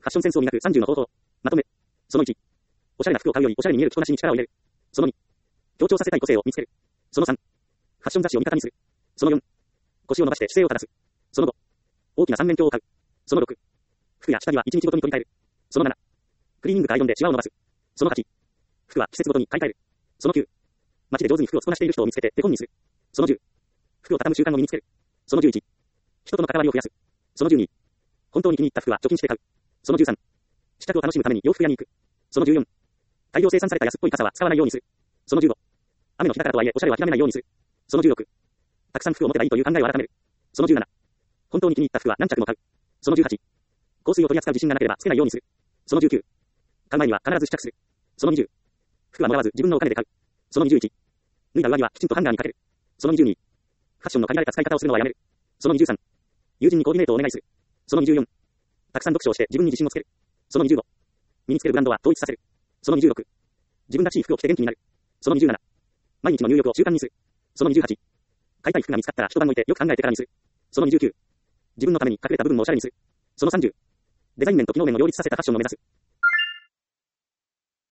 ファッションセンスを磨く30の方法。まとめ。その1。おしゃれな服を買うよりおしゃれに見える着こなしに力を入れる。その2。強調させたい個性を見つける。その3。ファッション雑誌を味方にする。その4。腰を伸ばして姿勢を正す。その5。大きな三面鏡を買う。その6。服や下着は1日ごとに取り替える。その7。クリーニングかアイロンでシワを伸ばす。その8。服は季節ごとに買い替える。その9。街で上手に服を着こなしている人を見つけて手本にする。その10。服を畳む習慣を身につける。その11。人との関わりを増やす。その12。本当に気に入った服は貯金して買う。その13。試着を楽しむために洋服屋に行く。その14。大量生産された安っぽい傘は使わないようにする。その15。雨の日だからとはいえおしゃれは諦めないようにする。その16。たくさん服を持てばいいという考えを改める。その17。本当に気に入った服は何着も買う。その18。香水を取り扱う自信がなければつけないようにする。その19。買う前には必ず試着する。その20。服はもらわず自分のお金で買う。その21。脱いだ上着はきちんとハンガーにかける。その22。ファッションの限られた使い方をするのはやめる。その23。友人にコーディネートをお願いする。その24。たくさん読書をして自分に自信をつける。その25。身につけるブランドは統一させる。その26。自分らしい服を着て元気になる。その27。毎日の入浴を習慣にする。その28。買いたい服が見つかったら一晩置いてよく考えてからにする。その29。自分のために隠れた部分もおしゃれにする。その30。デザイン面と機能面を両立させたファッションを目指す。